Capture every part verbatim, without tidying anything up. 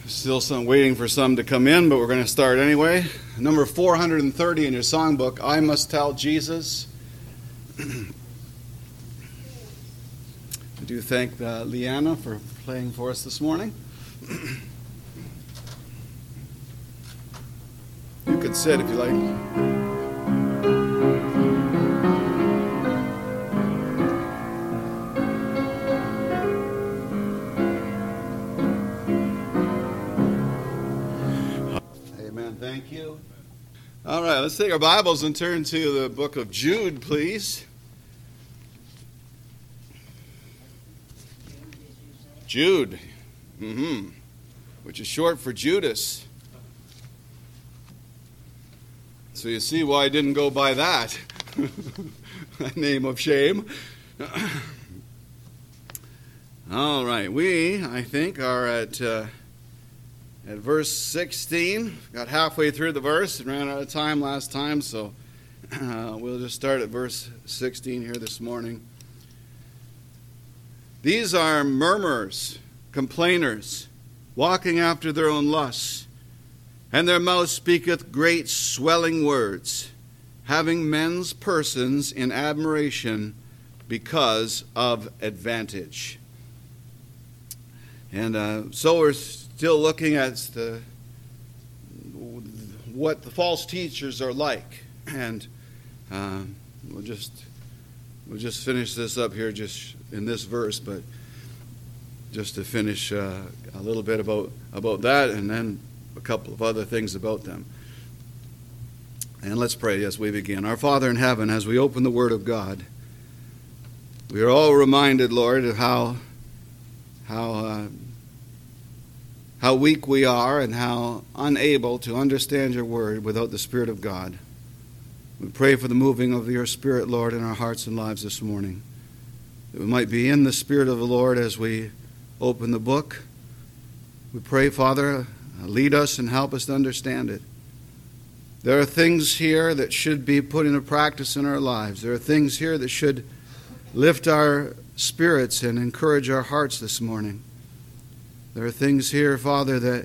Still some waiting for some to come in, but we're going to start anyway. Number four hundred thirty in your songbook, I Must Tell Jesus. I do thank uh, Leanna for playing for us this morning. You could sit if you like. Thank you. All right, let's take our Bibles and turn to the book of Jude, please. Jude, mm-hmm. which is short for Judas. So you see why I didn't go by that. Name of shame. All right, we, I think, are at... Uh, At verse sixteen, got halfway through the verse and ran out of time last time, so uh, we'll just start at verse sixteen here this morning. These are murmurers, complainers, walking after their own lusts, and their mouth speaketh great swelling words, having men's persons in admiration because of advantage. And uh, so we're still looking at the, what the false teachers are like, and uh, we'll just we'll just finish this up here just in this verse, but just to finish uh, a little bit about about that, and then a couple of other things about them. And let's pray as we begin. Our Father in heaven, as we open the Word of God, we are all reminded, Lord, of how how. Uh, How weak we are and how unable to understand your word without the Spirit of God. We pray for the moving of your Spirit, Lord, in our hearts and lives this morning. That we might be in the Spirit of the Lord as we open the book. We pray, Father, lead us and help us to understand it. There are things here that should be put into practice in our lives. There are things here that should lift our spirits and encourage our hearts this morning. There are things here, Father, that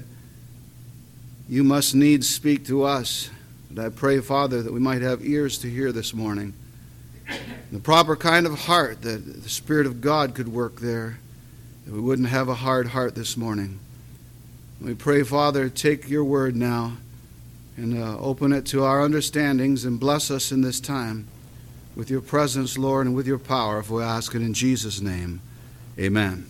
you must needs speak to us. And I pray, Father, that we might have ears to hear this morning. The proper kind of heart that the Spirit of God could work there, that we wouldn't have a hard heart this morning. We pray, Father, take your word now and uh, open it to our understandings and bless us in this time with your presence, Lord, and with your power, if we ask it in Jesus' name. Amen.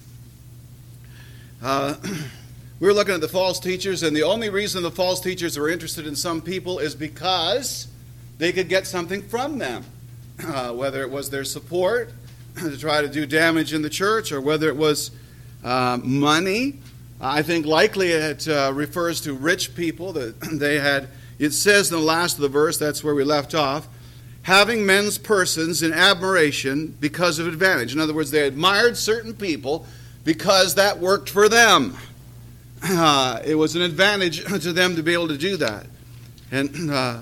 Uh, we're looking at the false teachers, and the only reason the false teachers are interested in some people is because they could get something from them, uh, whether it was their support to try to do damage in the church, or whether it was uh, money. I think likely it uh, refers to rich people that they had. It says in the last of the verse, that's where we left off, having men's persons in admiration because of advantage. In other words, they admired certain people because that worked for them. Uh, it was an advantage to them to be able to do that. And uh,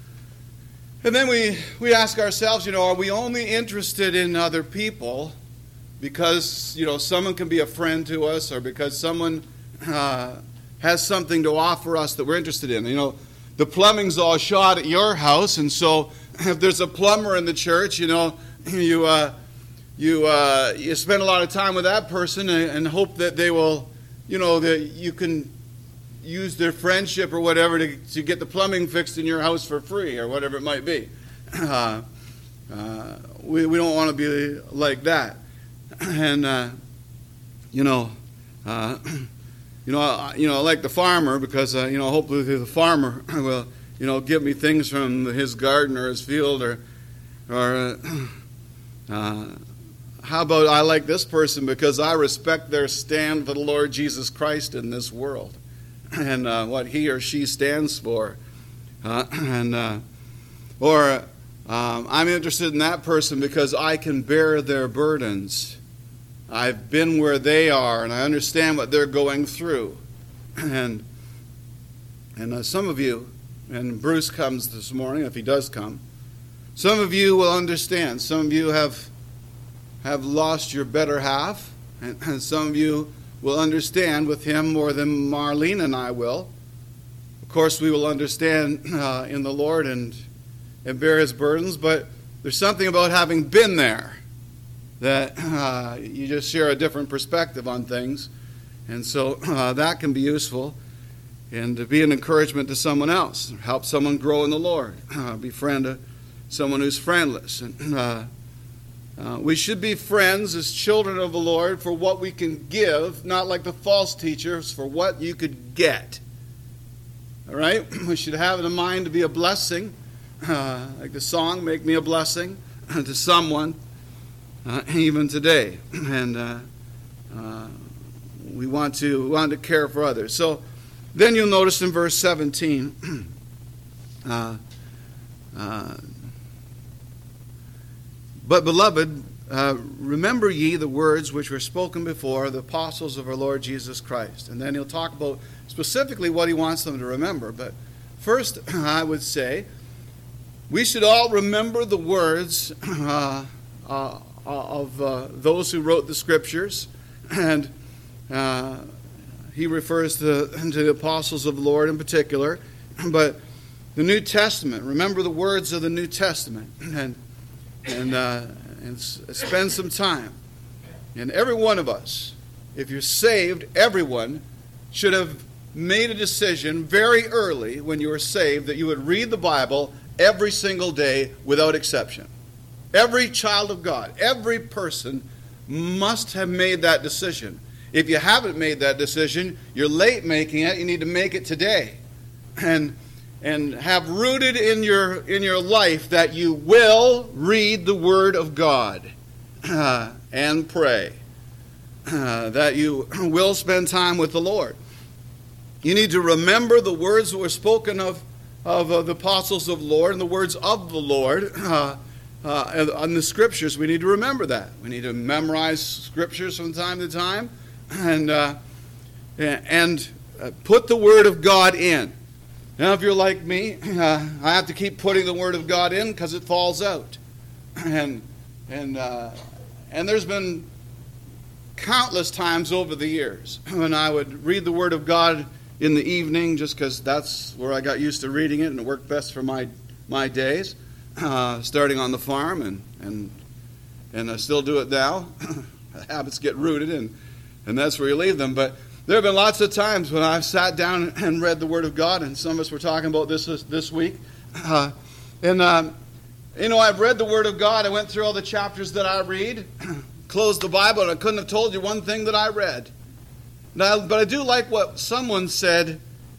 and then we, we ask ourselves, you know, are we only interested in other people because, you know, someone can be a friend to us, or because someone uh, has something to offer us that we're interested in? You know, the plumbing's all shot at your house, and so if there's a plumber in the church, you know, you... Uh, You uh, you spend a lot of time with that person and, and hope that they will, you know, that you can use their friendship or whatever to, to get the plumbing fixed in your house for free or whatever it might be. Uh, uh, we we don't want to be like that, and uh, you know, uh, you know, I, you know, I like the farmer because uh, you know, hopefully the farmer will, you know, give me things from his garden or his field, or or. Uh, uh, How about I like this person because I respect their stand for the Lord Jesus Christ in this world and uh, what he or she stands for. Uh, and uh, Or um, I'm interested in that person because I can bear their burdens. I've been where they are and I understand what they're going through. And, and uh, some of you, and Bruce comes this morning, if he does come, some of you will understand. Some of you have... have lost your better half, and, and some of you will understand with him more than Marlene and I will. Of course, we will understand uh, in the Lord and, and bear his burdens, but there's something about having been there that uh, you just share a different perspective on things. And so uh, that can be useful and to be an encouragement to someone else. Help someone grow in the Lord. Uh, befriend a, someone who's friendless. And, uh, uh, we should be friends as children of the Lord for what we can give, not like the false teachers for what you could get. All right? We should have in mind to be a blessing. Uh, like the song, "Make Me a Blessing," to someone, uh, even today. And uh, uh, we want to we want to care for others. So then you'll notice in verse seventeen, uh, uh, "But beloved, uh, remember ye the words which were spoken before the apostles of our Lord Jesus Christ." And then he'll talk about specifically what he wants them to remember. But first, I would say, we should all remember the words uh, uh, of uh, those who wrote the Scriptures. And uh, he refers to, to the apostles of the Lord in particular. But the New Testament, remember the words of the New Testament. And, and, uh, and spend some time. And every one of us, if you're saved, everyone should have made a decision very early when you were saved that you would read the Bible every single day without exception. Every child of God, every person must have made that decision. If you haven't made that decision, you're late making it. You need to make it today. And and have rooted in your in your life that you will read the Word of God uh, and pray. Uh, that you will spend time with the Lord. You need to remember the words that were spoken of of uh, the apostles of the Lord and the words of the Lord uh, uh, on the Scriptures. We need to remember that. We need to memorize Scriptures from time to time and uh, and uh, put the Word of God in. Now, if you're like me, uh, I have to keep putting the Word of God in because it falls out. And and uh, and there's been countless times over the years when I would read the Word of God in the evening, just because that's where I got used to reading it, and it worked best for my my days, uh, starting on the farm, and and and I still do it now. Habits get rooted, and and that's where you leave them. But there have been lots of times when I've sat down and read the Word of God, and some of us were talking about this this week. Uh, and um, you know, I've read the Word of God. I went through all the chapters that I read, closed the Bible, and I couldn't have told you one thing that I read. Now, but I do like what someone said.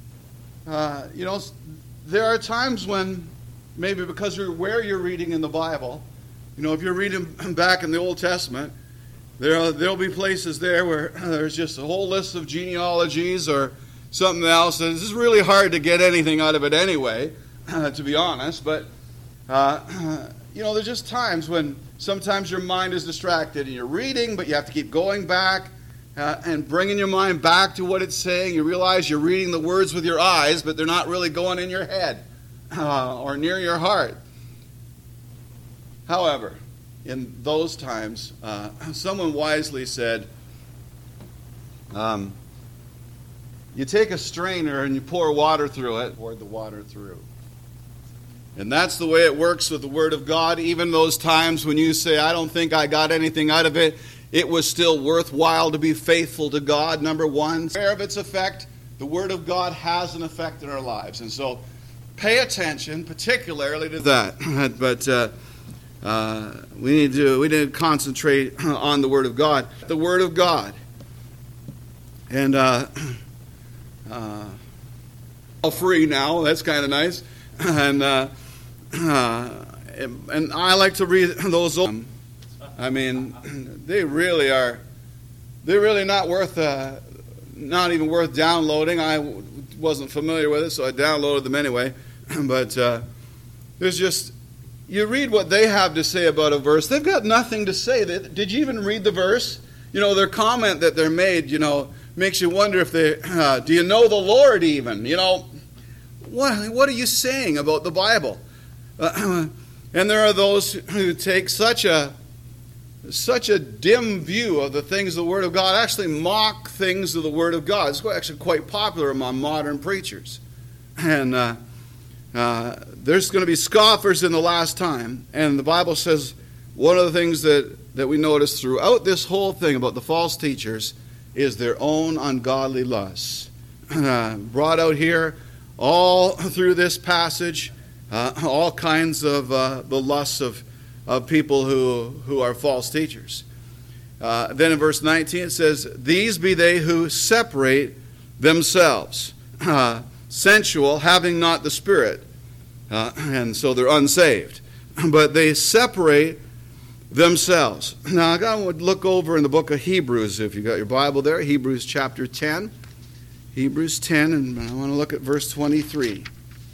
Uh, you know, there are times when maybe because you're where you're reading in the Bible, you know, if you're reading back in the Old Testament, there are, there'll be places there where there's just a whole list of genealogies or something else, and it's really hard to get anything out of it anyway, uh, to be honest. But uh, you know, there's just times when sometimes your mind is distracted and you're reading, but you have to keep going back. Uh, and bringing your mind back to what it's saying. You realize you're reading the words with your eyes, but they're not really going in your head uh, or near your heart. However, in those times, uh, someone wisely said, um, you take a strainer and you pour water through it, pour the water through. And that's the way it works with the Word of God. Even those times when you say, I don't think I got anything out of it, it was still worthwhile to be faithful to God, number one. Aware of its effect, the Word of God has an effect in our lives. And so pay attention particularly to that. But uh, uh, we need to we need to concentrate on the Word of God. The Word of God. And uh, uh, all free now. That's kind of nice. And, uh, uh, and I like to read those old. I mean, they really are, they're really not worth, uh, not even worth downloading. I w- wasn't familiar with it, so I downloaded them anyway. But uh, there's just, you read what they have to say about a verse. They've got nothing to say. Did you even read the verse? You know, their comment that they're made, you know, makes you wonder if they, uh, do you know the Lord even? You know, what, what are you saying about the Bible? Uh, and there are those who take such a such a dim view of the things of the Word of God, actually mock things of the Word of God. It's actually quite popular among modern preachers. And uh, uh, there's going to be scoffers in the last time. And the Bible says one of the things that, that we notice throughout this whole thing about the false teachers is their own ungodly lusts. Uh, brought out here all through this passage, uh, all kinds of uh, the lusts of, of people who, who are false teachers. Uh, then in verse nineteen it says, "These be they who separate themselves, uh, sensual, having not the Spirit." Uh, and so they're unsaved. But they separate themselves. Now I would look over in the book of Hebrews, if you got your Bible there, Hebrews chapter ten. Hebrews ten, and I want to look at verse twenty-three.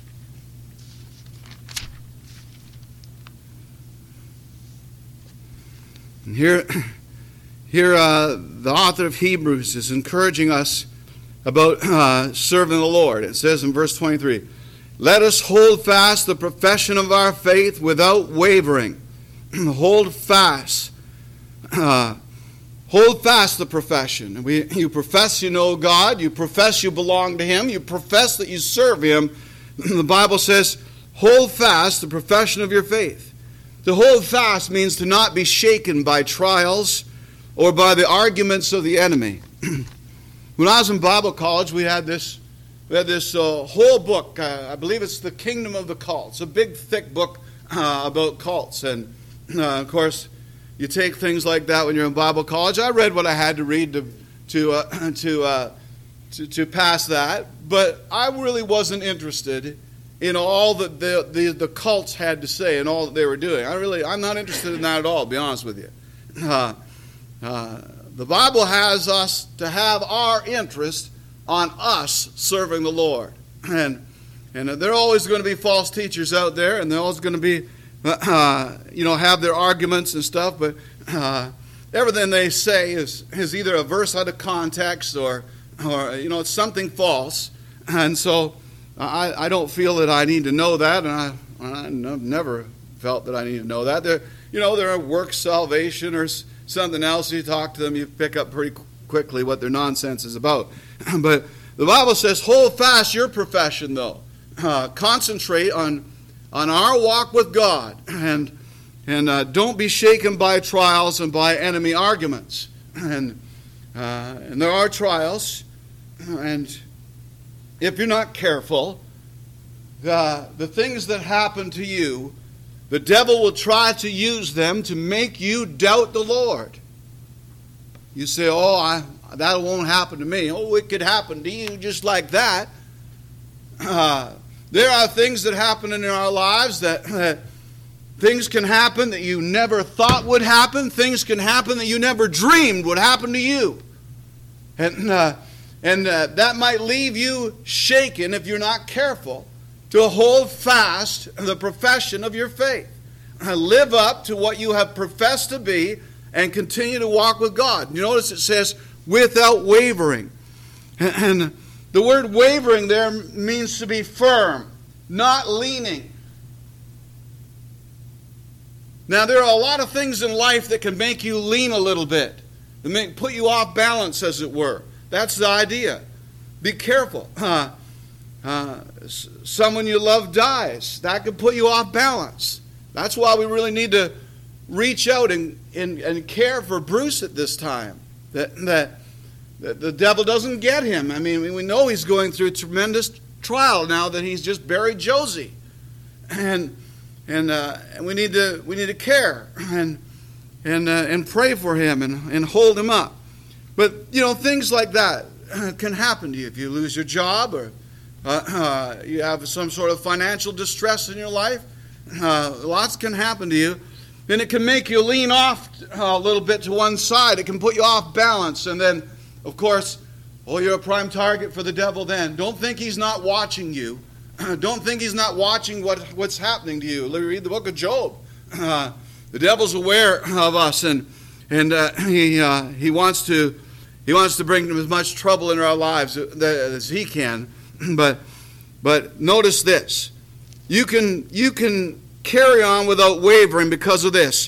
And here, here uh, the author of Hebrews is encouraging us about uh, serving the Lord. It says in verse twenty-three, "Let us hold fast the profession of our faith without wavering." Hold fast. Uh, hold fast the profession. We, you profess you know God. You profess you belong to Him. You profess that you serve Him. The Bible says, hold fast the profession of your faith. To hold fast means to not be shaken by trials or by the arguments of the enemy. When I was in Bible college, we had this we had this uh, whole book. Uh, I believe it's The Kingdom of the Cults. A big, thick book uh, about cults. And Uh, of course, you take things like that when you're in Bible college. I read what I had to read to to uh, to, uh, to to pass that, but I really wasn't interested in all that the, the the cults had to say and all that they were doing. I really, I'm not interested in that at all, to be honest with you. Uh, uh, the Bible has us to have our interest on us serving the Lord, and and there are always going to be false teachers out there, and they're always going to be. Uh, you know, have their arguments and stuff, but uh, everything they say is, is either a verse out of context or, or you know, it's something false. And so I, I don't feel that I need to know that, and I, I've never felt that I need to know that. There, you know, there are work salvation or something else. You talk to them, you pick up pretty quickly what their nonsense is about. But the Bible says, hold fast your profession, though. Uh, concentrate on on our walk with God, and and uh, don't be shaken by trials and by enemy arguments. And uh, and there are trials, and if you're not careful, the the things that happen to you, the devil will try to use them to make you doubt the Lord. You say, "Oh, I, that won't happen to me." Oh, it could happen to you just like that. Uh, There are things that happen in our lives that, that things can happen that you never thought would happen. Things can happen that you never dreamed would happen to you. And, uh, and uh, that might leave you shaken if you're not careful to hold fast the profession of your faith. Uh, live up to what you have professed to be and continue to walk with God. You notice it says, without wavering. And, and the word wavering there means to be firm, not leaning. Now, there are a lot of things in life that can make you lean a little bit, that make, put you off balance, as it were. That's the idea. Be careful. Uh, uh, someone you love dies. That could put you off balance. That's why we really need to reach out and, and, and care for Bruce at this time. That, that The devil doesn't get him. I mean, we know he's going through a tremendous trial now that he's just buried Josie, and and uh, and we need to we need to care and and uh, and pray for him and, and hold him up. But you know, things like that can happen to you if you lose your job or uh, uh, you have some sort of financial distress in your life. Uh, lots can happen to you. And it can make you lean off a little bit to one side. It can put you off balance, and then, of course, oh, you're a prime target for the devil then. Don't think he's not watching you. Don't think he's not watching what, what's happening to you. Read the book of Job. Uh, the devil's aware of us, and and uh, he uh, he wants to he wants to bring as much trouble in our lives as he can. But but notice this: you can you can carry on without wavering because of this.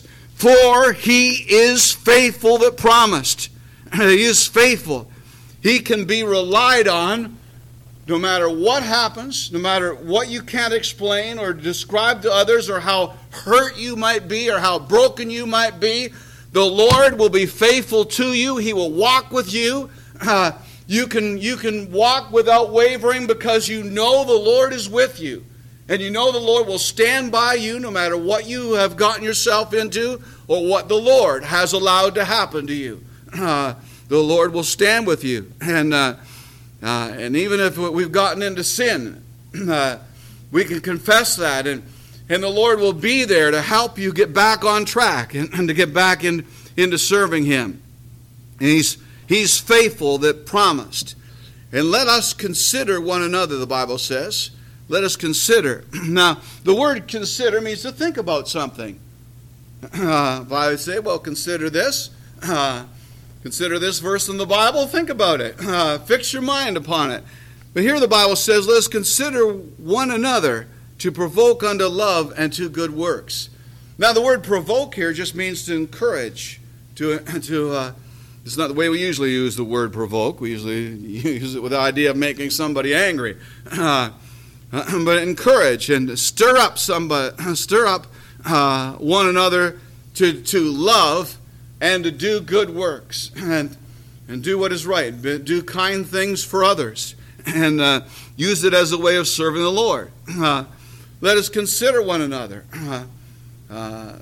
For he is faithful that promised. He is faithful. He can be relied on no matter what happens, no matter what you can't explain or describe to others, or how hurt you might be or how broken you might be. The Lord will be faithful to you. He will walk with you. Uh, you can, you can walk without wavering because you know the Lord is with you. And you know the Lord will stand by you no matter what you have gotten yourself into or what the Lord has allowed to happen to you. Uh, the Lord will stand with you. And uh, uh, and even if we've gotten into sin, uh, we can confess that. And, and the Lord will be there to help you get back on track and, and to get back in, into serving Him. And He's, he's faithful that promised. And let us consider one another, the Bible says. Let us consider. Now, the word consider means to think about something. Uh, if I would say, well, consider this. Uh, consider this verse in the Bible. Think about it. Uh, fix your mind upon it. But here the Bible says, let us consider one another to provoke unto love and to good works. Now, the word provoke here just means to encourage. To, to uh, it's not the way we usually use the word provoke. We usually use it with the idea of making somebody angry. Uh, but encourage and stir up somebody, stir up uh, one another to, to love and to do good works and and do what is right, do kind things for others, and uh, use it as a way of serving the Lord. Uh, let us consider one another. Uh, uh,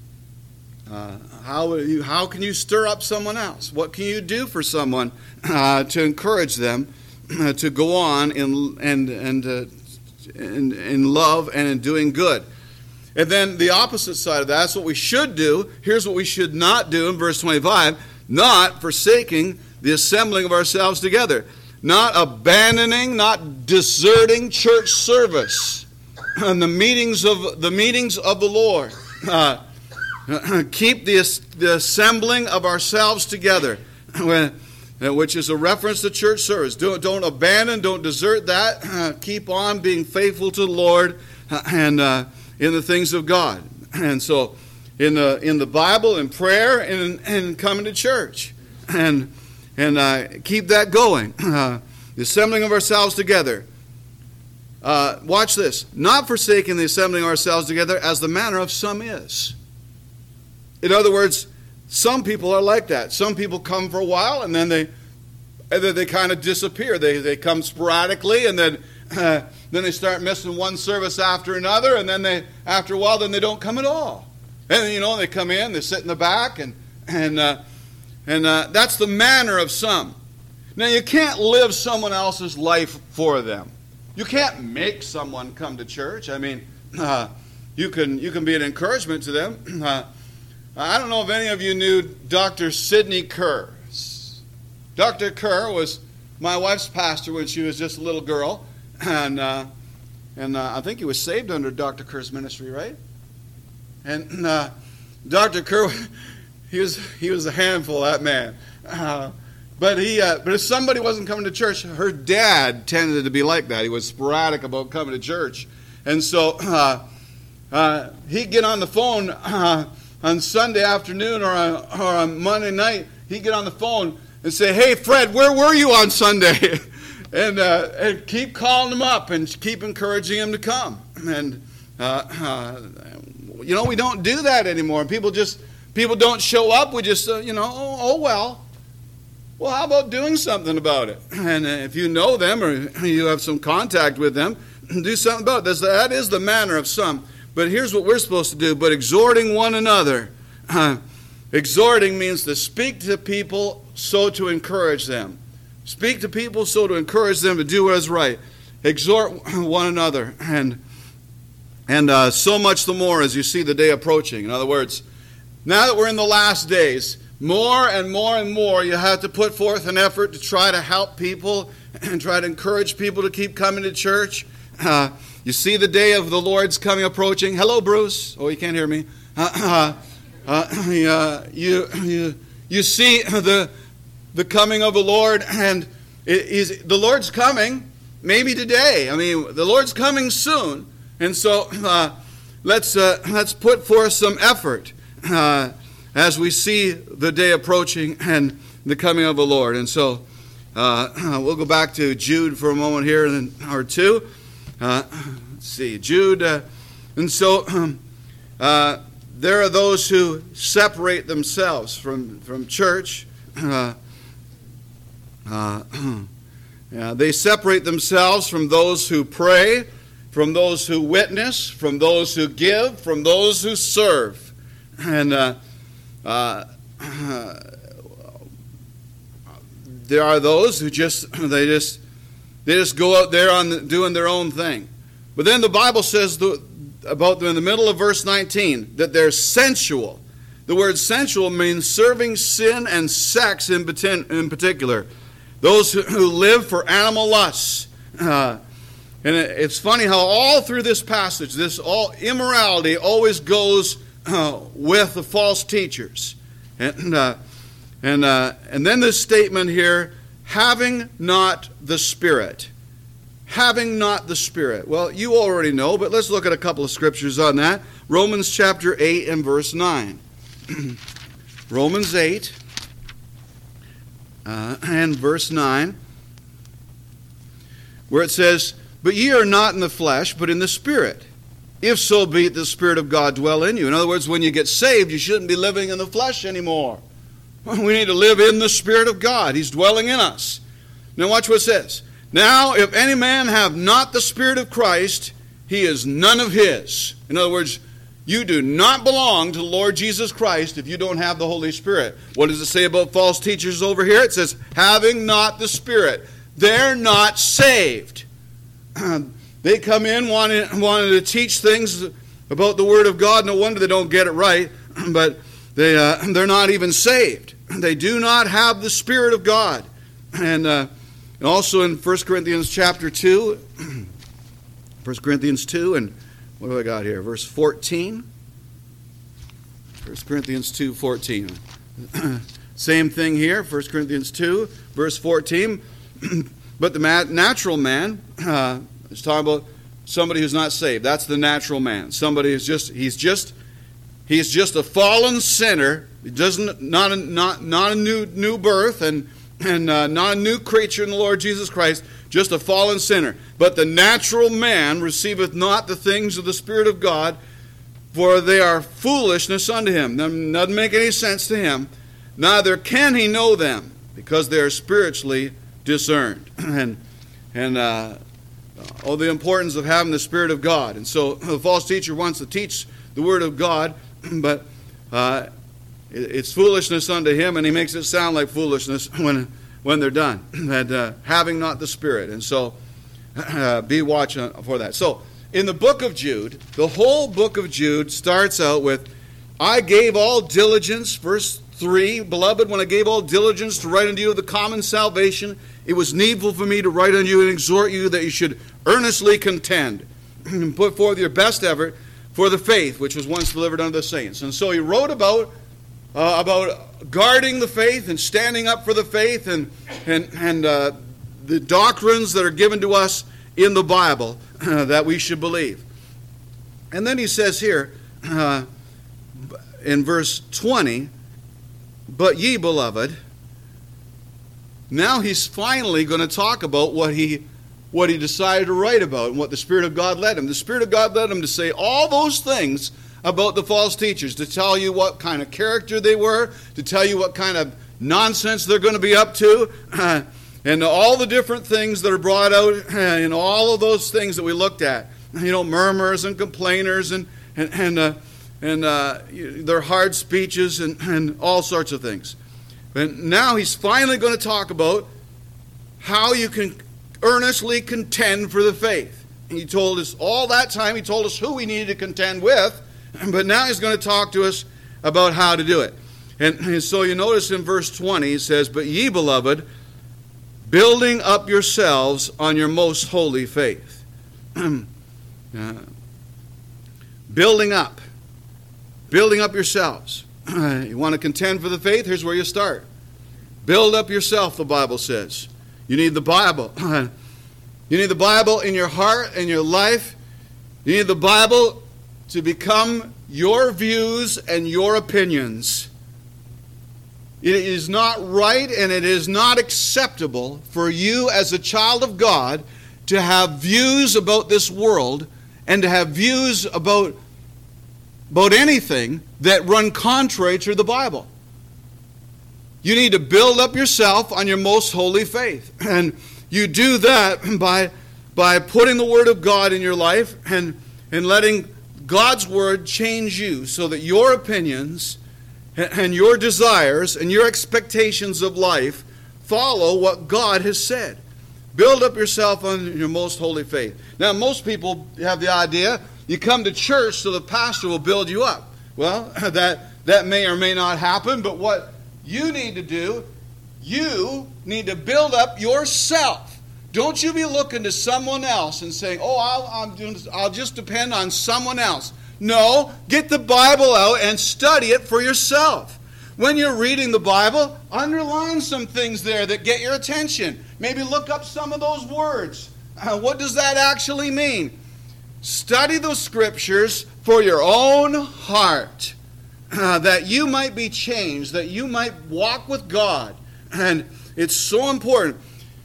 uh, how you, how can you stir up someone else? What can you do for someone uh, to encourage them uh, to go on in and and uh, In, in love and in doing good? And then the opposite side of that, that's what we should do. Here's what we should not do in verse twenty-five. Not forsaking the assembling of ourselves together. Not abandoning, not deserting church service. And the meetings of the meetings of the Lord. Uh, keep the, the assembling of ourselves together. When which is a reference to church service. Don't, don't abandon, don't desert that. Uh, keep on being faithful to the Lord uh, and uh, in the things of God. And so in the in the Bible, in prayer, and, and coming to church. And, and uh, keep that going. Uh, the assembling of ourselves together. Uh, watch this. Not forsaking the assembling of ourselves together as the manner of some is. In other words, some people are like that. Some people come for a while and then they and then they kind of disappear. They they come sporadically and then uh, then they start missing one service after another, and then they after a while then they don't come at all. And you know they come in, they sit in the back, and and uh, and uh, that's the manner of some. Now you can't live someone else's life for them. You can't make someone come to church. I mean, uh, you can you can be an encouragement to them. Uh, I don't know if any of you knew Doctor Sidney Kerr. Doctor Kerr was my wife's pastor when she was just a little girl, and uh, and uh, I think he was saved under Doctor Kerr's ministry, right? And uh, Doctor Kerr, he was he was a handful, that man. Uh, but he uh, but if somebody wasn't coming to church, her dad tended to be like that. He was sporadic about coming to church, and so uh, uh, he'd get on the phone. Uh, On Sunday afternoon or on, or on Monday night, he'd get on the phone and say, "Hey, Fred, where were you on Sunday?" and, uh, and keep calling him up and keep encouraging him to come. And, uh, uh, you know, we don't do that anymore. People just, people don't show up. We just, uh, you know, oh, oh, well. Well, how about doing something about it? And uh, if you know them or you have some contact with them, do something about it. That is the manner of some. But here's what we're supposed to do. But exhorting one another. Uh, exhorting means to speak to people so to encourage them. Speak to people so to encourage them to do what is right. Exhort one another. And and uh, so much the more as you see the day approaching. In other words, now that we're in the last days, more and more and more you have to put forth an effort to try to help people and try to encourage people to keep coming to church. Uh, You see the day of the Lord's coming approaching. Hello, Bruce. Oh, you can't hear me. Uh, uh, uh, you, you, you see the, the coming of the Lord, and it is, the Lord's coming maybe today. I mean, the Lord's coming soon. And so uh, let's, uh, let's put forth some effort uh, as we see the day approaching and the coming of the Lord. And so uh, we'll go back to Jude for a moment here, and then, or two. Uh, let's see, Jude. Uh, and so uh, there are those who separate themselves from, from church. Uh, uh, yeah, they separate themselves from those who pray, from those who witness, from those who give, from those who serve. And uh, uh, there are those who just they just they just go out there on the, doing their own thing. But then the Bible says the, about them in the middle of verse nineteen that they're sensual. The word sensual means serving sin and sex in, in particular. Those who, who live for animal lusts. Uh, and it, it's funny how all through this passage, this all immorality always goes uh, with the false teachers. And uh, and uh, and then this statement here, having not the Spirit. Having not the Spirit. Well, you already know, but let's look at a couple of scriptures on that. Romans chapter eight and verse nine. Romans eight uh, and verse nine, where it says, "But ye are not in the flesh, but in the Spirit, if so be the Spirit of God dwell in you." In other words, when you get saved, you shouldn't be living in the flesh anymore. We need to live in the Spirit of God. He's dwelling in us. Now watch what it says. "Now, if any man have not the Spirit of Christ, he is none of his." In other words, you do not belong to the Lord Jesus Christ if you don't have the Holy Spirit. What does it say about false teachers over here? It says, having not the Spirit. They're not saved. They come in wanting, wanting to teach things about the Word of God. No wonder they don't get it right. But they, uh, they're not even saved. They do not have the Spirit of God. And, uh, and also in First Corinthians chapter two, First Corinthians two, and what do I got here? Verse fourteen. First Corinthians two, fourteen. Same thing here, First Corinthians two, verse fourteen. But the natural man uh, is talking about somebody who's not saved. That's the natural man. Somebody who's just, he's just, he's just a fallen sinner. He doesn't, not a, not, not a new, new birth and, and uh, not a new creature in the Lord Jesus Christ. Just a fallen sinner. But the natural man receiveth not the things of the Spirit of God, for they are foolishness unto him. That doesn't make any sense to him. Neither can he know them, because they are spiritually discerned. and and uh, oh, the importance of having the Spirit of God. And so the false teacher wants to teach the Word of God, but uh, it's foolishness unto him, and he makes it sound like foolishness when when they're done, that uh, having not the Spirit. And so uh, be watching for that. So in the book of Jude, the whole book of Jude starts out with, I gave all diligence, verse three, beloved, when I gave all diligence to write unto you of the common salvation, it was needful for me to write unto you and exhort you that you should earnestly contend and put forth your best effort for the faith which was once delivered unto the saints. And so he wrote about Uh, about guarding the faith and standing up for the faith and and and uh, the doctrines that are given to us in the Bible uh, that we should believe. And then he says here uh, in verse twenty, "But ye, beloved," now he's finally going to talk about what he what he decided to write about and what the Spirit of God led him. The Spirit of God led him to say all those things about the false teachers, to tell you what kind of character they were, to tell you what kind of nonsense they're going to be up to, uh, and all the different things that are brought out, uh, and all of those things that we looked at. You know, murmurers and complainers and and and, uh, and uh, their hard speeches and, and all sorts of things. And now he's finally going to talk about how you can earnestly contend for the faith. And he told us all that time, he told us who we needed to contend with. But now he's going to talk to us about how to do it. And, and so you notice in verse twenty, he says, "But ye, beloved, building up yourselves on your most holy faith." uh, building up. Building up yourselves. You want to contend for the faith? Here's where you start. Build up yourself, the Bible says. You need the Bible. You need the Bible in your heart, in your life. You need the Bible to become your views and your opinions. It is not right and it is not acceptable for you as a child of God to have views about this world and to have views about, about anything that run contrary to the Bible. You need to build up yourself on your most holy faith. And you do that by, by putting the Word of God in your life and, and letting God's Word change you so that your opinions and your desires and your expectations of life follow what God has said. Build up yourself on your most holy faith. Now, most people have the idea you come to church so the pastor will build you up. Well, that, that may or may not happen, but what you need to do, you need to build up yourself. Don't you be looking to someone else and saying, oh, I'll, I'm doing, I'll just depend on someone else. No, get the Bible out and study it for yourself. When you're reading the Bible, underline some things there that get your attention. Maybe look up some of those words. Uh, what does that actually mean? Study the Scriptures for your own heart, uh, that you might be changed, that you might walk with God. And it's so important.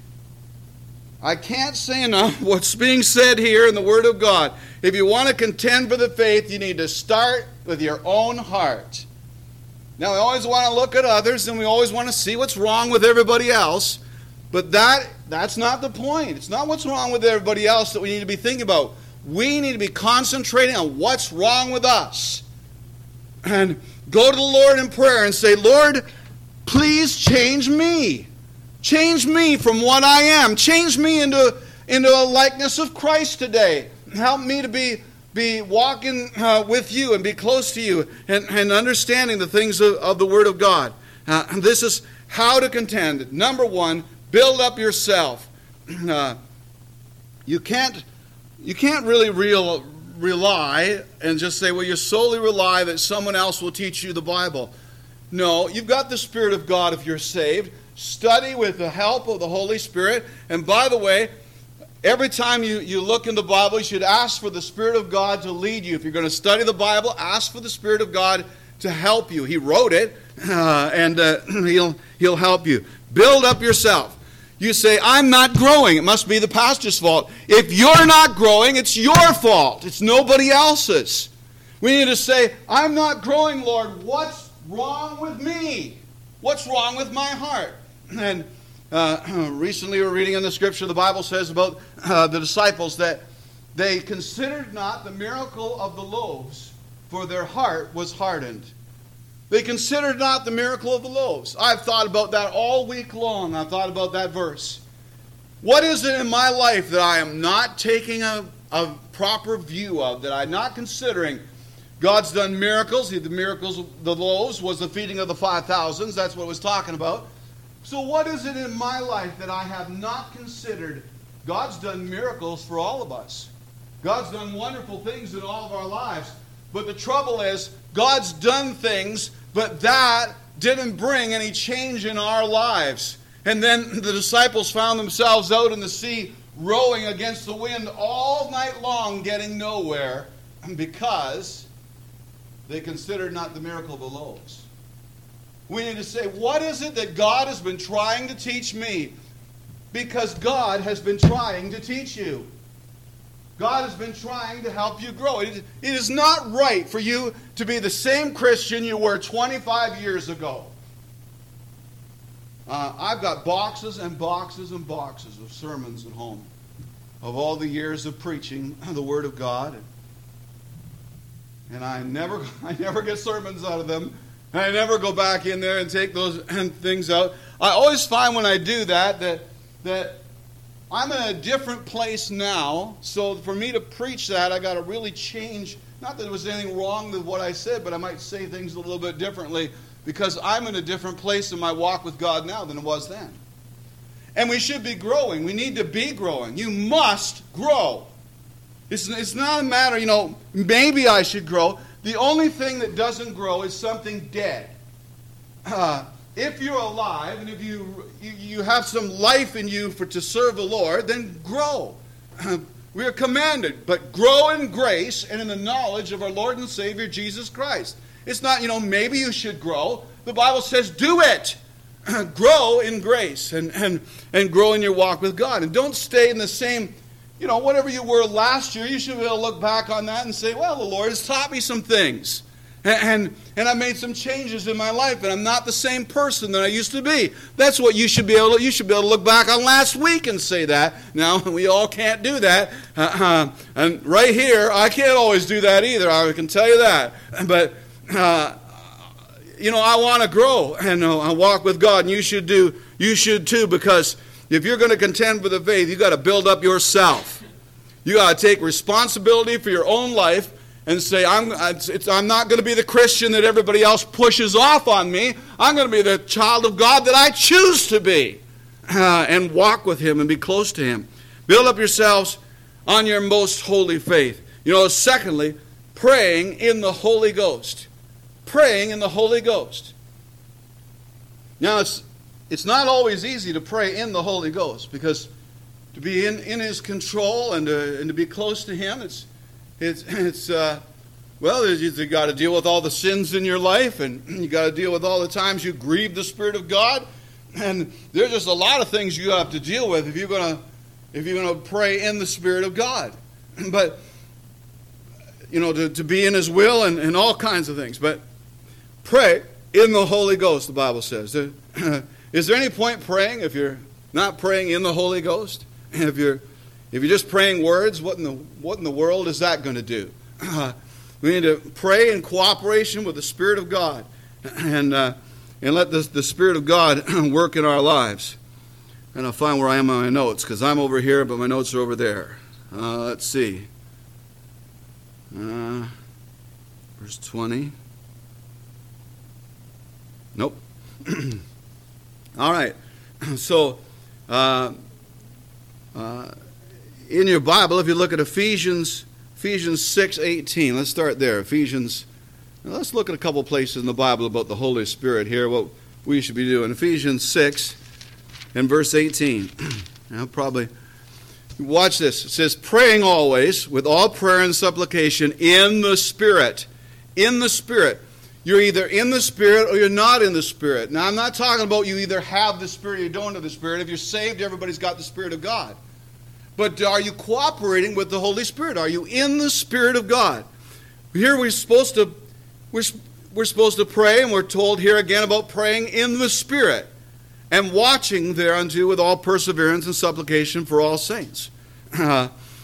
I can't say enough what's being said here in the Word of God. If you want to contend for the faith, you need to start with your own heart. Now, we always want to look at others, and we always want to see what's wrong with everybody else. But that that's not the point. It's not what's wrong with everybody else that we need to be thinking about. We need to be concentrating on what's wrong with us. And go to the Lord in prayer and say, Lord, please change me. Change me from what I am. Change me into, into a likeness of Christ today. Help me to be, be walking uh, with you and be close to you and, and understanding the things of, of the Word of God. Uh, and this is how to contend. Number one, build up yourself. Uh, you can't you can't really real, rely and just say, well, you solely rely that someone else will teach you the Bible. No, you've got the Spirit of God if you're saved. Study with the help of the Holy Spirit. And by the way, every time you, you look in the Bible, you should ask for the Spirit of God to lead you. If you're going to study the Bible, ask for the Spirit of God to help you. He wrote it, uh, and uh, he'll, he'll help you. Build up yourself. You say, I'm not growing. It must be the pastor's fault. If you're not growing, it's your fault. It's nobody else's. We need to say, I'm not growing, Lord. What's wrong with me? What's wrong with my heart? And uh, recently we were reading in the Scripture, the Bible says about uh, the disciples that they considered not the miracle of the loaves, for their heart was hardened. They considered not the miracle of the loaves. I've thought about that all week long. I've thought about that verse. What is it in my life that I am not taking a, a proper view of, that I'm not considering? God's done miracles. The miracles of the loaves was the feeding of the five thousands. That's what it was talking about. So what is it in my life that I have not considered? God's done miracles for all of us. God's done wonderful things in all of our lives. But the trouble is, God's done things, but that didn't bring any change in our lives. And then the disciples found themselves out in the sea, rowing against the wind all night long, getting nowhere, because they considered not the miracle of the loaves. We need to say, what is it that God has been trying to teach me? Because God has been trying to teach you. God has been trying to help you grow. It is not right for you to be the same Christian you were twenty-five years ago. Uh, I've got boxes and boxes and boxes of sermons at home of all the years of preaching the Word of God. And I never, I never get sermons out of them. I never go back in there and take those things out. I always find when I do that, that, that I'm in a different place now. So for me to preach that, I got to really change. Not that there was anything wrong with what I said, but I might say things a little bit differently because I'm in a different place in my walk with God now than it was then. And we should be growing. We need to be growing. You must grow. It's, it's not a matter, you know, maybe I should grow. The only thing that doesn't grow is something dead. Uh, if you're alive and if you, you you have some life in you for to serve the Lord, then grow. Uh, We are commanded, but grow in grace and in the knowledge of our Lord and Savior Jesus Christ. It's not, you know, maybe you should grow. The Bible says do it. Grow in grace and, and, and grow in your walk with God. And don't stay in the same, you know, whatever you were last year. You should be able to look back on that and say, well, the Lord has taught me some things. And, and, and I made some changes in my life, and I'm not the same person that I used to be. That's what you should be able to, you should be able to look back on last week and say that. Now, we all can't do that. Uh, and right here, I can't always do that either. I can tell you that. But, uh, you know, I want to grow and uh, I walk with God, and you should do, you should too, because if you're going to contend for the faith, you got to build up yourself. You got to take responsibility for your own life and say, I'm, it's, I'm not going to be the Christian that everybody else pushes off on me. I'm going to be the child of God that I choose to be, uh, and walk with Him and be close to Him. Build up yourselves on your most holy faith. You know, secondly, praying in the Holy Ghost. Praying in the Holy Ghost. Now, it's it's not always easy to pray in the Holy Ghost, because to be in, in His control and to, and to be close to Him, it's It's, it's uh, well, you've got to deal with all the sins in your life, and you got to deal with all the times you grieve the Spirit of God, and there's just a lot of things you have to deal with if you're going to if you're going to pray in the Spirit of God. But, you know, to, to be in His will and, and all kinds of things. But pray in the Holy Ghost, the Bible says. Is there any point praying if you're not praying in the Holy Ghost? If you're If you're just praying words, what in the what in the world is that going to do? Uh, we need to pray in cooperation with the Spirit of God, and uh, and let the the Spirit of God work in our lives. And I'll find where I am on my notes, because I'm over here, but my notes are over there. Uh, let's see. Uh, verse twenty. Nope. All right. So. Uh, uh, In your Bible, if you look at Ephesians, Ephesians six eighteen, let's start there. Ephesians, let's look at a couple places in the Bible about the Holy Spirit here, what we should be doing. Ephesians six and verse eighteen. Now, probably, watch this. It says, praying always with all prayer and supplication in the Spirit. In the Spirit. You're either in the Spirit or you're not in the Spirit. Now, I'm not talking about you either have the Spirit or you don't have the Spirit. If you're saved, everybody's got the Spirit of God. But are you cooperating with the Holy Spirit? Are you in the Spirit of God? Here we're supposed to we're, we're supposed to pray, and we're told here again about praying in the Spirit and watching thereunto with all perseverance and supplication for all saints. Uh,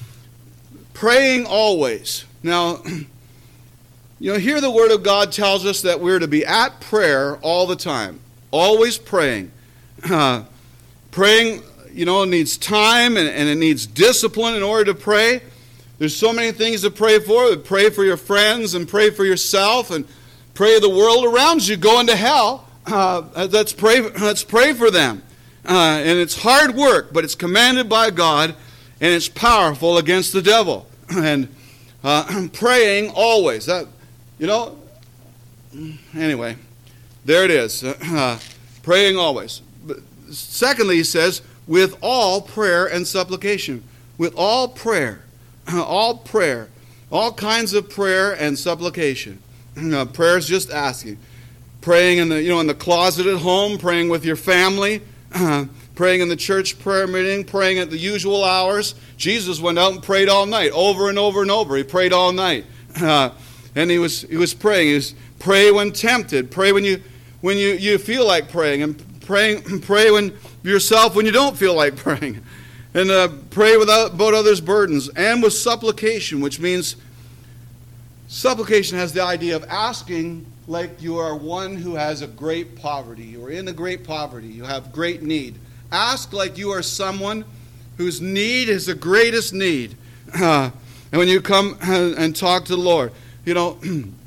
praying always. Now, you know, here the Word of God tells us that we're to be at prayer all the time, always praying. Uh, praying. You know, it needs time and, and it needs discipline in order to pray. There's so many things to pray for. Pray for your friends and pray for yourself and pray the world around you going to hell. Uh, let's pray. Let's pray for them. Uh, and it's hard work, but it's commanded by God, and it's powerful against the devil. And uh, praying always. That, you know. Anyway, there it is. Uh, praying always. But secondly, he says, with all prayer and supplication. With all prayer. All prayer. All kinds of prayer and supplication. Uh, prayer is just asking. Praying in the, you know, in the closet at home, praying with your family, uh, praying in the church prayer meeting, praying at the usual hours. Jesus went out and prayed all night, over and over and over. He prayed all night. Uh, and he was he was praying. He was pray when tempted. Pray when you when you, you feel like praying, and praying pray when yourself when you don't feel like praying, and uh, pray without about others' burdens, and with supplication, which means supplication has the idea of asking like you are one who has a great poverty. You are in a great poverty. You have great need. Ask like you are someone whose need is the greatest need. Uh, and when you come and talk to the Lord, you know,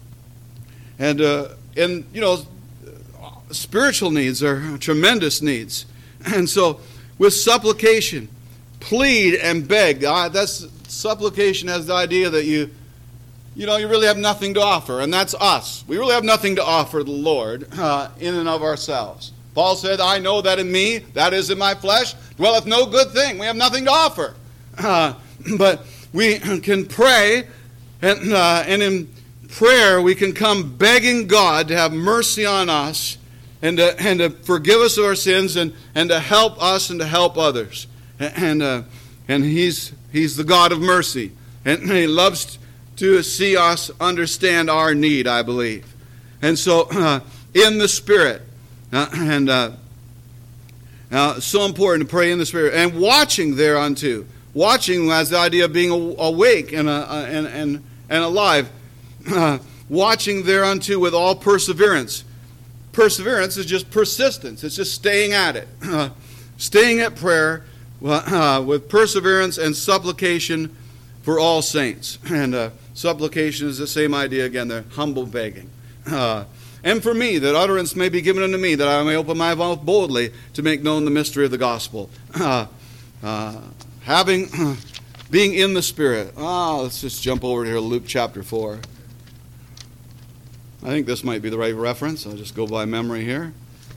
and uh, and you know, spiritual needs are tremendous needs. And so, with supplication, plead and beg. Uh, that's supplication has the idea that you, you know, you really have nothing to offer, and that's us. We really have nothing to offer the Lord uh, in and of ourselves. Paul said, "I know that in me, that is in my flesh, dwelleth no good thing." We have nothing to offer. Uh, but we can pray, and, uh, and in prayer we can come begging God to have mercy on us and to, and to forgive us of our sins and, and to help us and to help others. And uh, and he's he's the God of mercy, and he loves to see us understand our need, I believe. And so uh, in the Spirit, uh, and uh, uh, so important to pray in the Spirit, and watching thereunto. Watching has the idea of being awake and uh, and and and alive. Uh, watching thereunto with all perseverance. Perseverance is just persistence. It's just staying at it. Uh, staying at prayer uh, with perseverance and supplication for all saints. And uh, supplication is the same idea again. They're humble begging. Uh, and for me, that utterance may be given unto me, that I may open my mouth boldly to make known the mystery of the gospel. Uh, uh, having, uh, being in the Spirit. Ah, let's just jump over here to Luke chapter four. I think this might be the right reference. I'll just go by memory here.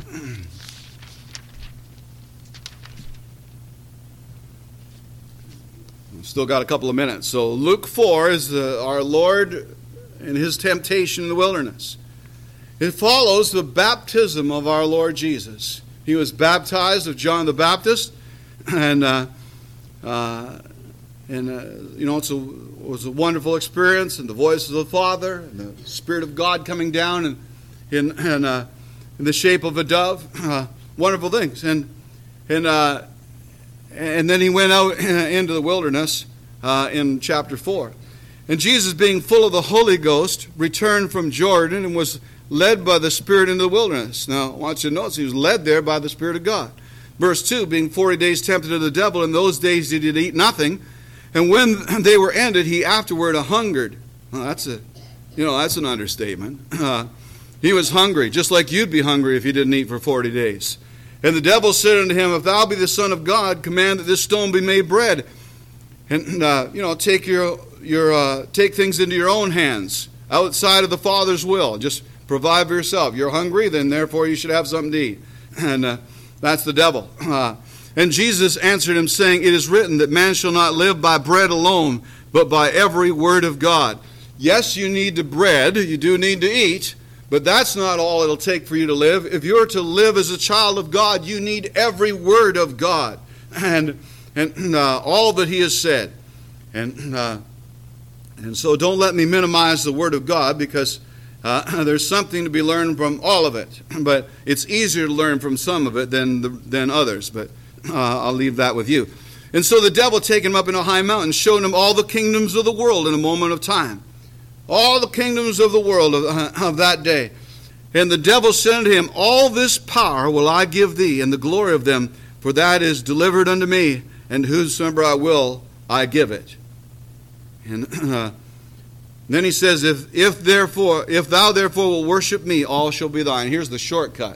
We've still got a couple of minutes. So Luke four is uh, our Lord and his temptation in the wilderness. It follows the baptism of our Lord Jesus. He was baptized of John the Baptist, and uh, uh, and uh, you know it's a it was a wonderful experience, and the voice of the Father and the Spirit of God coming down and in in, uh, in the shape of a dove, uh, wonderful things, and and uh, and then he went out into the wilderness uh, in chapter four, and Jesus, being full of the Holy Ghost, returned from Jordan and was led by the Spirit into the wilderness. Now, I want you to notice he was led there by the Spirit of God. Verse two, being forty days tempted of the devil, in those days he did eat nothing, and when they were ended, he afterward a hungered. Well, that's a, you know, that's an understatement. Uh, he was hungry, just like you'd be hungry if you didn't eat for forty days. And the devil said unto him, if thou be the Son of God, command that this stone be made bread. And uh, you know, take your your uh, take things into your own hands, outside of the Father's will. Just provide for yourself. You're hungry, then therefore you should have something to eat. And uh, that's the devil. Uh, and Jesus answered him, saying, it is written that man shall not live by bread alone, but by every word of God. Yes, you need the bread. You do need to eat. But that's not all it'll take for you to live. If you're to live as a child of God, you need every word of God. And and uh, all that he has said. And, uh, and so don't let me minimize the word of God, because Uh, there's something to be learned from all of it, but it's easier to learn from some of it than the, than others. But uh, I'll leave that with you. And so the devil, taking him up in a high mountain, showed him all the kingdoms of the world in a moment of time. All the kingdoms of the world of, uh, of that day. And the devil said unto him, all this power will I give thee, and the glory of them, for that is delivered unto me, and whosoever I will, I give it. And uh, then he says, if if therefore, if thou therefore will worship me, all shall be thine. Here's the shortcut.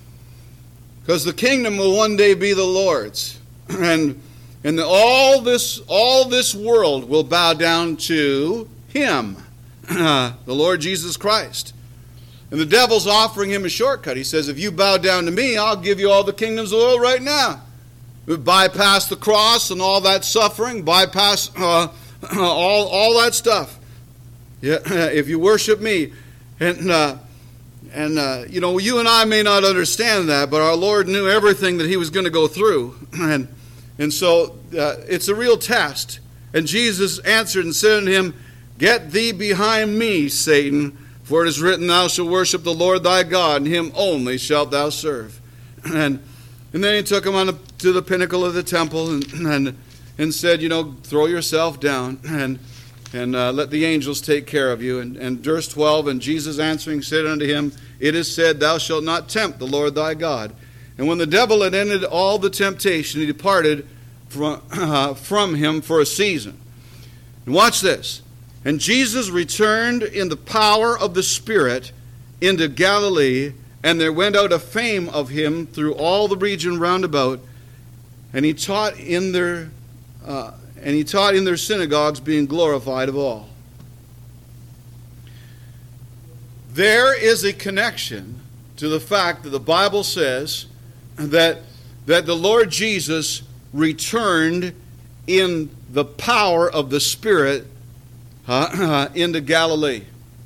Because the kingdom will one day be the Lord's. And and the, all this all this world will bow down to him, uh, the Lord Jesus Christ. And the devil's offering him a shortcut. He says, if you bow down to me, I'll give you all the kingdoms of the world right now. We bypass the cross and all that suffering, bypass uh, all all that stuff. Yeah, if you worship me, and uh, and uh, you know, you and I may not understand that, but our Lord knew everything that he was going to go through, and and so uh, it's a real test. And Jesus answered and said unto him, get thee behind me, Satan, for it is written, thou shalt worship the Lord thy God, and him only shalt thou serve. And and then he took him on the, to the pinnacle of the temple, and and and said, you know, throw yourself down, and. And uh, let the angels take care of you. And, and verse twelve, and Jesus answering said unto him, it is said, thou shalt not tempt the Lord thy God. And when the devil had ended all the temptation, he departed from, uh, from him for a season. And watch this. And Jesus returned in the power of the Spirit into Galilee, and there went out a fame of him through all the region round about, and he taught in their... Uh, And he taught in their synagogues, being glorified of all. There is a connection to the fact that the Bible says that, that the Lord Jesus returned in the power of the Spirit uh, into Galilee.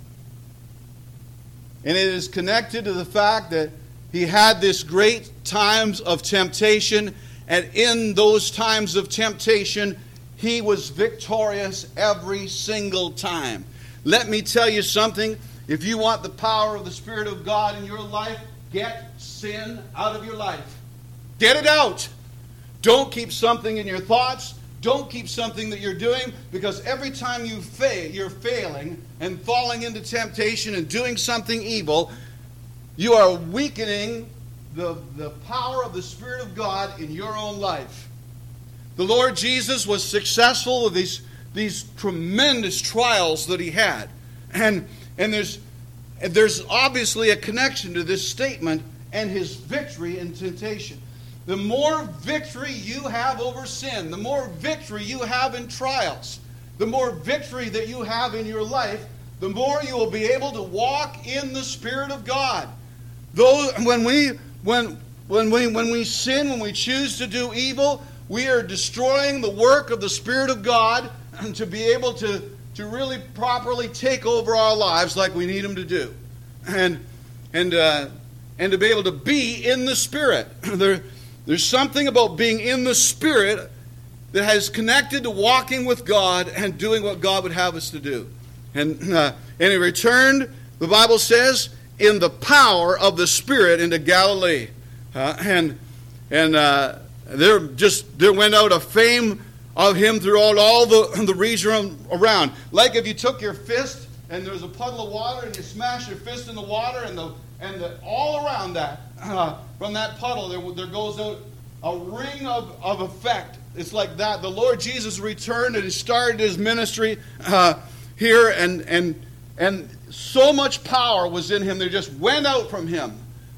And it is connected to the fact that he had this great times of temptation, and in those times of temptation, he was victorious every single time. Let me tell you something. If you want the power of the Spirit of God in your life, get sin out of your life. Get it out. Don't keep something in your thoughts. Don't keep something that you're doing, because every time you fail, you're failing and falling into temptation and doing something evil, you are weakening the, the power of the Spirit of God in your own life. The Lord Jesus was successful with these, these tremendous trials that he had. And, and there's, there's obviously a connection to this statement and his victory in temptation. The more victory you have over sin, the more victory you have in trials, the more victory that you have in your life, the more you will be able to walk in the Spirit of God. Though when we when when we when we sin, when we choose to do evil, we are destroying the work of the Spirit of God and to be able to, to really properly take over our lives like we need Him to do. And and uh, and to be able to be in the Spirit. There, there's something about being in the Spirit that has connected to walking with God and doing what God would have us to do. And, uh, and he returned, the Bible says, in the power of the Spirit into Galilee. Uh, and and uh, there just there went out a fame of him throughout all the, the region around. Like if you took your fist and there's a puddle of water and you smash your fist in the water, and the and the, all around that, uh, from that puddle, there, there goes out a ring of, of effect. It's like that. The Lord Jesus returned and he started his ministry uh, here, and and and so much power was in him. There just went out from him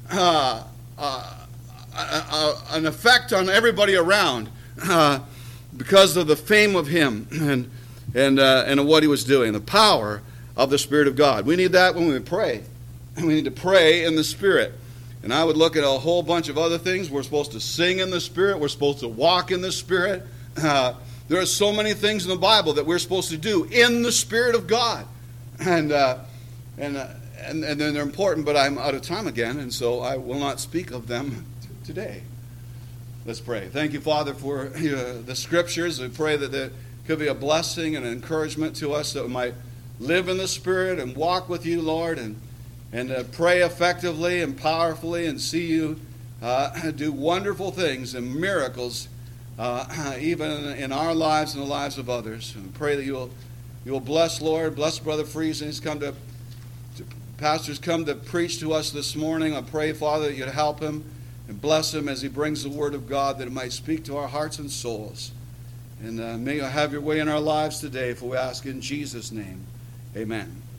uh, uh, uh, uh, an effect on everybody around uh, because of the fame of him and and uh, and of what he was doing. The power of the Spirit of God. We need that when we pray. We need to pray in the Spirit. And I would look at a whole bunch of other things. We're supposed to sing in the Spirit. We're supposed to walk in the Spirit. Uh, there are so many things in the Bible that we're supposed to do in the Spirit of God. And uh, and, uh, and and then they're important, but I'm out of time again, and so I will not speak of them t- today. Let's pray. Thank you, Father, for uh, the Scriptures. We pray that there could be a blessing and an encouragement to us, that we might live in the Spirit and walk with you, Lord, and and uh, pray effectively and powerfully, and see you uh, do wonderful things and miracles, uh, even in our lives and the lives of others. And pray that you will you will bless, Lord, bless Brother Friesen. He's come to, to pastor's come to preach to us this morning. I pray, Father, that you'd help him and bless him as he brings the Word of God, that it might speak to our hearts and souls. And uh, may you have your way in our lives today, for we ask in Jesus' name. Amen.